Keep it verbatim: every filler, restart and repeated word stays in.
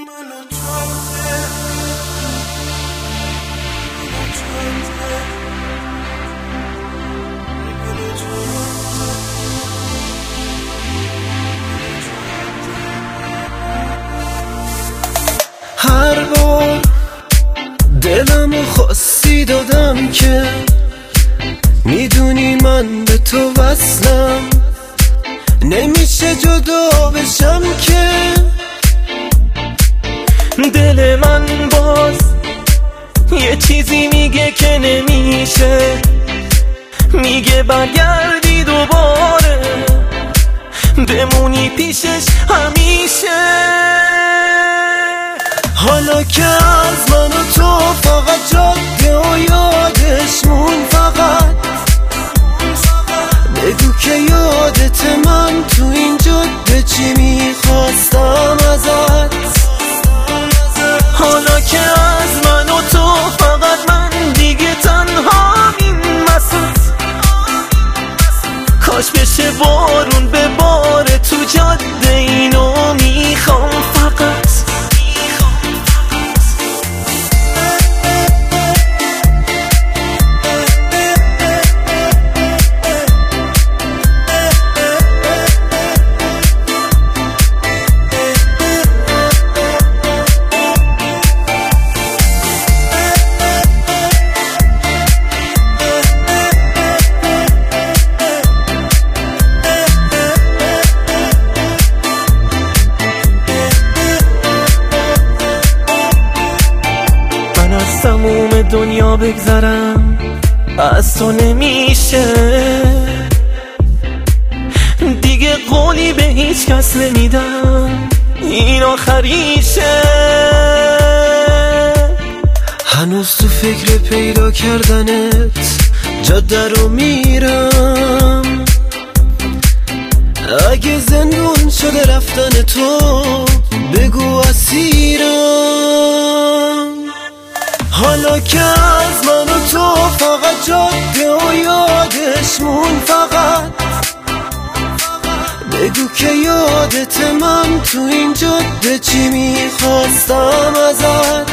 هر بار دلمو خواستی دادم که میدونی من به تو وصلم، نمیشه جدا بشم که دل من باز یه چیزی میگه که نمیشه، میگه برگردی دوباره بمونی پیشش همیشه. حالا که از من و تو فقط جاده و یادش مون، فقط بگو که یادت من تو این جاده چی میخواستم ازت. حالا که از من و تو فقط من دیگه تنها این وسط، کاش بشه بارون به باره تو جاده، اینو میخوام فقط. تموم دنیا بگذرم از تو نمیشه، دیگه قولی به هیچ کس نمیدم، این آخریشه. هنوز تو فکر پیدا کردنت جاده رو میرم، اگه زندون شده رفتن تو بگو اسیرم. حالا که از من و تو فقط جاده و یادش مون، فقط بگو که یادت من تو این جاده چی میخواستم ازت.